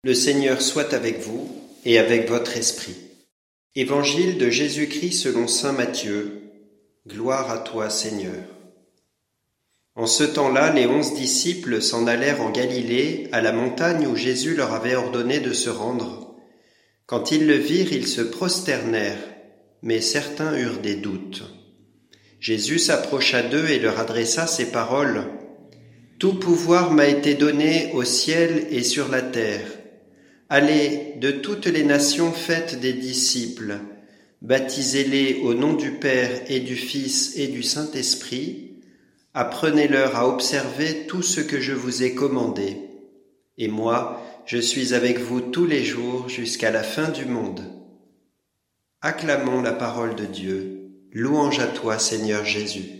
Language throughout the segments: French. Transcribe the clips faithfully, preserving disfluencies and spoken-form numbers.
Le Seigneur soit avec vous et avec votre esprit. Évangile de Jésus-Christ selon saint Matthieu. Gloire à toi, Seigneur. En ce temps-là, les onze disciples s'en allèrent en Galilée, à la montagne où Jésus leur avait ordonné de se rendre. Quand ils le virent, ils se prosternèrent, mais certains eurent des doutes. Jésus s'approcha d'eux et leur adressa ces paroles. « Tout pouvoir m'a été donné au ciel et sur la terre. Allez, de toutes les nations faites des disciples, baptisez-les au nom du Père et du Fils et du Saint-Esprit, apprenez-leur à observer tout ce que je vous ai commandé. Et moi, je suis avec vous tous les jours jusqu'à la fin du monde. » Acclamons la parole de Dieu. Louange à toi, Seigneur Jésus.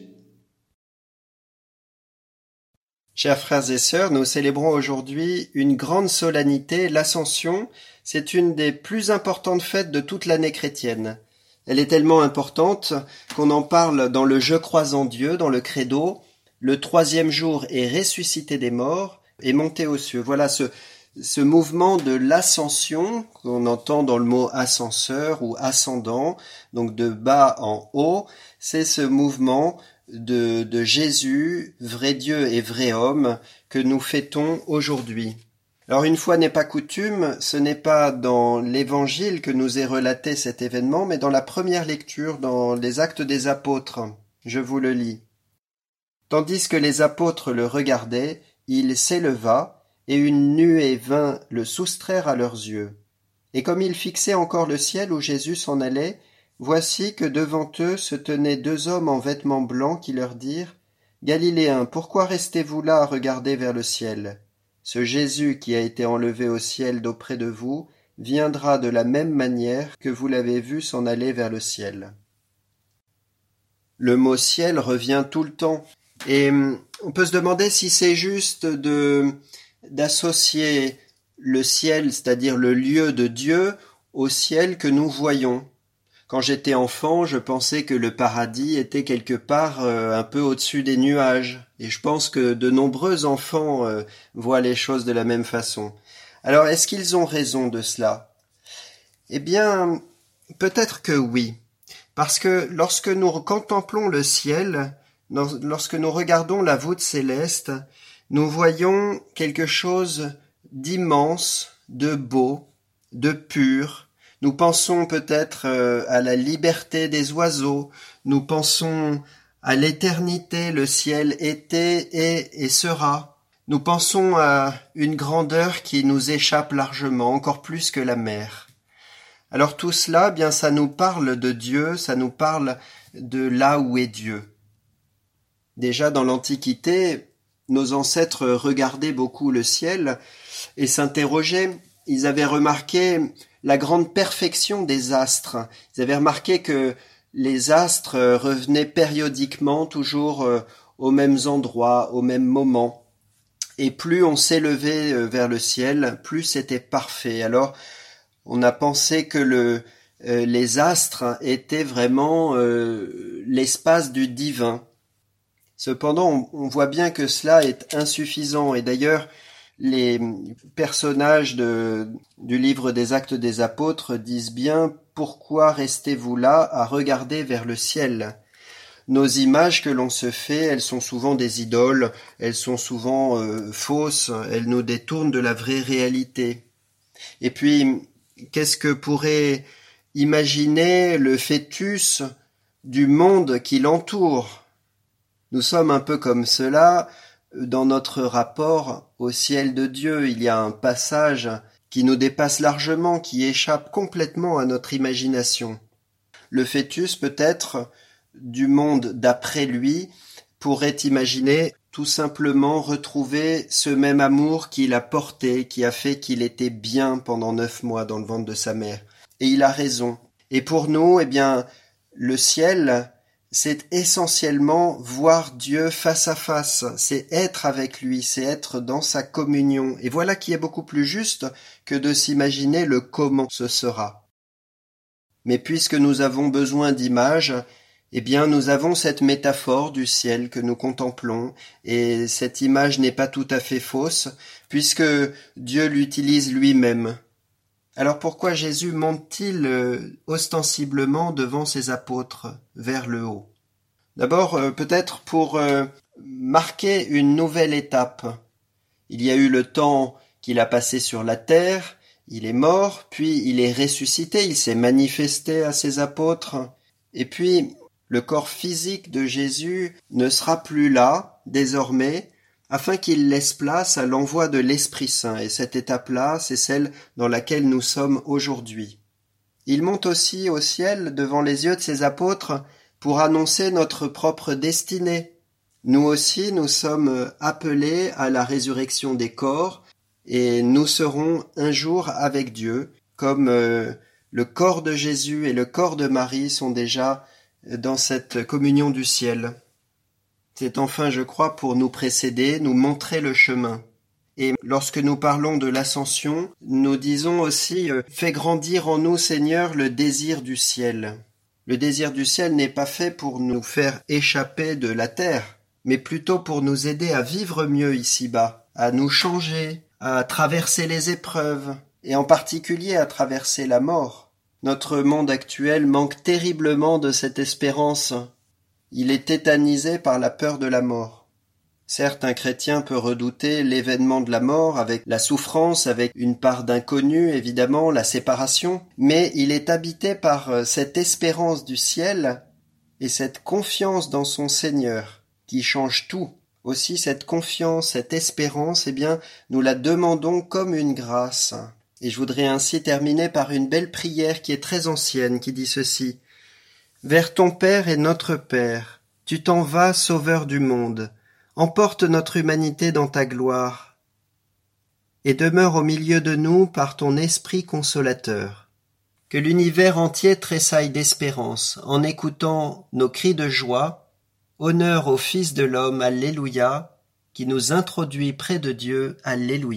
Chers frères et sœurs, nous célébrons aujourd'hui une grande solennité, l'Ascension. C'est une des plus importantes fêtes de toute l'année chrétienne. Elle est tellement importante qu'on en parle dans le « Je crois en Dieu », dans le credo. Le troisième jour est ressuscité des morts et monté aux cieux. Voilà ce, ce mouvement de l'ascension qu'on entend dans le mot ascenseur ou ascendant, donc de bas en haut. C'est ce mouvement De, de Jésus, vrai Dieu et vrai homme, que nous fêtons aujourd'hui. Alors une fois n'est pas coutume, ce n'est pas dans l'Évangile que nous est relaté cet événement, mais dans la première lecture, dans les Actes des Apôtres. Je vous le lis. « Tandis que les apôtres le regardaient, il s'éleva, et une nuée vint le soustraire à leurs yeux. Et comme ils fixaient encore le ciel où Jésus s'en allait, voici que devant eux se tenaient deux hommes en vêtements blancs qui leur dirent « Galiléens, pourquoi restez-vous là à regarder vers le ciel ? Ce Jésus qui a été enlevé au ciel d'auprès de vous viendra de la même manière que vous l'avez vu s'en aller vers le ciel. » Le mot « ciel » revient tout le temps. Et on peut se demander si c'est juste de, d'associer le ciel, c'est-à-dire le lieu de Dieu, au ciel que nous voyons. Quand j'étais enfant, je pensais que le paradis était quelque part euh, un peu au-dessus des nuages. Et je pense que de nombreux enfants euh, voient les choses de la même façon. Alors, est-ce qu'ils ont raison de cela ? Eh bien, peut-être que oui. Parce que lorsque nous contemplons le ciel, lorsque nous regardons la voûte céleste, nous voyons quelque chose d'immense, de beau, de pur. Nous pensons peut-être à la liberté des oiseaux, nous pensons à l'éternité, le ciel était, est et sera. Nous pensons à une grandeur qui nous échappe largement, encore plus que la mer. Alors tout cela, eh bien, ça nous parle de Dieu, ça nous parle de là où est Dieu. Déjà dans l'Antiquité, nos ancêtres regardaient beaucoup le ciel et s'interrogeaient. Ils avaient remarqué la grande perfection des astres. Ils avaient remarqué que les astres revenaient périodiquement, toujours aux mêmes endroits, aux mêmes moments. Et plus on s'élevait vers le ciel, plus c'était parfait. Alors, on a pensé que le, euh, les astres étaient vraiment euh, l'espace du divin. Cependant, on, on voit bien que cela est insuffisant. Et d'ailleurs, les personnages de, du livre des Actes des Apôtres disent bien « Pourquoi restez-vous là à regarder vers le ciel ?» Nos images que l'on se fait, elles sont souvent des idoles, elles sont souvent euh, fausses, elles nous détournent de la vraie réalité. Et puis, qu'est-ce que pourrait imaginer le fœtus du monde qui l'entoure ? Nous sommes un peu comme cela. Dans notre rapport au ciel de Dieu, il y a un passage qui nous dépasse largement, qui échappe complètement à notre imagination. Le fœtus, peut-être, du monde d'après lui, pourrait imaginer tout simplement retrouver ce même amour qu'il a porté, qui a fait qu'il était bien pendant neuf mois dans le ventre de sa mère. Et il a raison. Et pour nous, eh bien, le ciel, c'est essentiellement voir Dieu face à face, c'est être avec lui, c'est être dans sa communion. Et voilà qui est beaucoup plus juste que de s'imaginer le comment ce sera. Mais puisque nous avons besoin d'images, Eh bien, nous avons cette métaphore du ciel que nous contemplons, et cette image n'est pas tout à fait fausse, puisque Dieu l'utilise lui-même. Alors pourquoi Jésus monte-t-il euh, ostensiblement devant ses apôtres vers le haut? D'abord, euh, peut-être pour euh, marquer une nouvelle étape. Il y a eu le temps qu'il a passé sur la terre, il est mort, puis il est ressuscité, il s'est manifesté à ses apôtres, et puis le corps physique de Jésus ne sera plus là, désormais, afin qu'il laisse place à l'envoi de l'Esprit Saint, et cette étape-là, c'est celle dans laquelle nous sommes aujourd'hui. Il monte aussi au ciel devant les yeux de ses apôtres pour annoncer notre propre destinée. Nous aussi, nous sommes appelés à la résurrection des corps, et nous serons un jour avec Dieu, comme euh, le corps de Jésus et le corps de Marie sont déjà dans cette communion du ciel. C'est enfin, je crois, pour nous précéder, nous montrer le chemin. Et lorsque nous parlons de l'ascension, nous disons aussi euh, « Fais grandir en nous, Seigneur, le désir du ciel ». Le désir du ciel n'est pas fait pour nous faire échapper de la terre, mais plutôt pour nous aider à vivre mieux ici-bas, à nous changer, à traverser les épreuves, et en particulier à traverser la mort. Notre monde actuel manque terriblement de cette espérance. Il est tétanisé par la peur de la mort. Certes, un chrétien peut redouter l'événement de la mort avec la souffrance, avec une part d'inconnu, évidemment, la séparation, mais il est habité par cette espérance du ciel et cette confiance dans son Seigneur qui change tout. Aussi, cette confiance, cette espérance, eh bien, nous la demandons comme une grâce. Et je voudrais ainsi terminer par une belle prière qui est très ancienne, qui dit ceci. « Vers ton Père et notre Père, tu t'en vas, Sauveur du monde, emporte notre humanité dans ta gloire, et demeure au milieu de nous par ton esprit consolateur. Que l'univers entier tressaille d'espérance en écoutant nos cris de joie, honneur au Fils de l'homme, Alléluia, qui nous introduit près de Dieu, Alléluia. »